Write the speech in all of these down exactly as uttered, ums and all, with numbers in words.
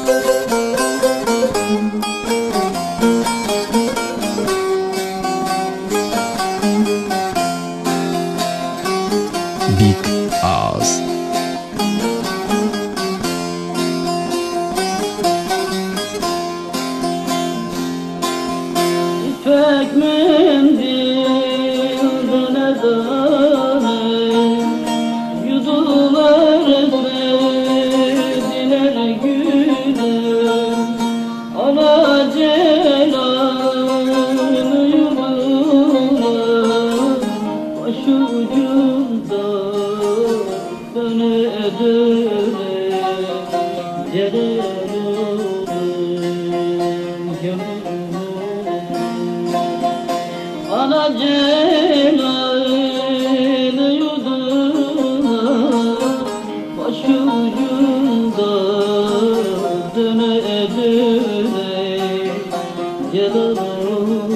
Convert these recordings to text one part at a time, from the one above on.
Big Ağız. İpek mendilden tane yudular sevdiler gülüm. Ana celalını yudular başucumda döne döne celalım gönlüm. Ana celalını yudular başucumda döne döne celalım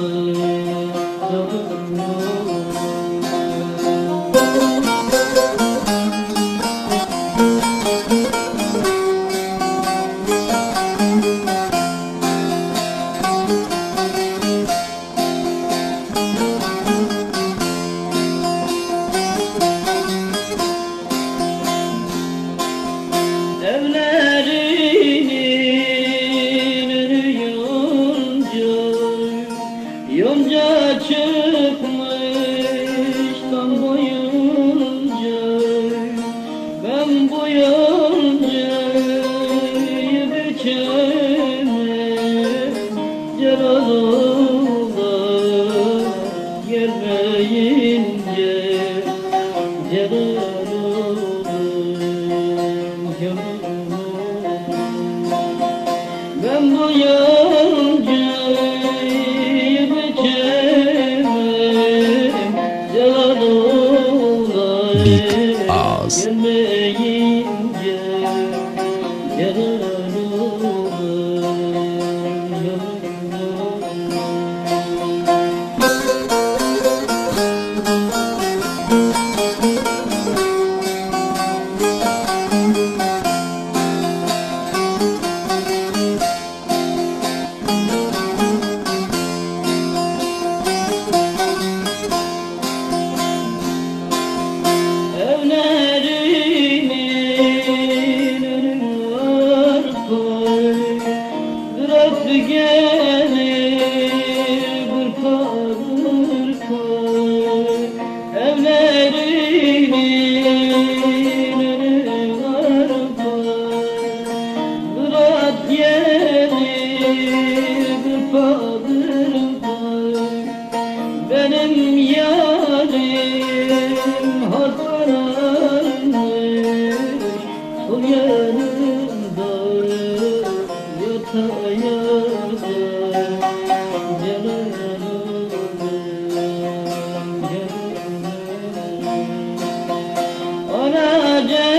Evlerinin yonca, yonca çıkmış tam boyunca. Ben bu yoncayı biçemem, Celalullah gelmeyince. Celalullah ben bu yoncayı biçemem, Celalullah Big Ağız. gelmeyince. Celalullah evlerinin var koy, bırak gelir bırkadır koy. Evlerinin var koy, bırak gelir bırkadır koy. Benim yarim harparlanmış, sol yanımda yata yata. Celalullah Celalullah ana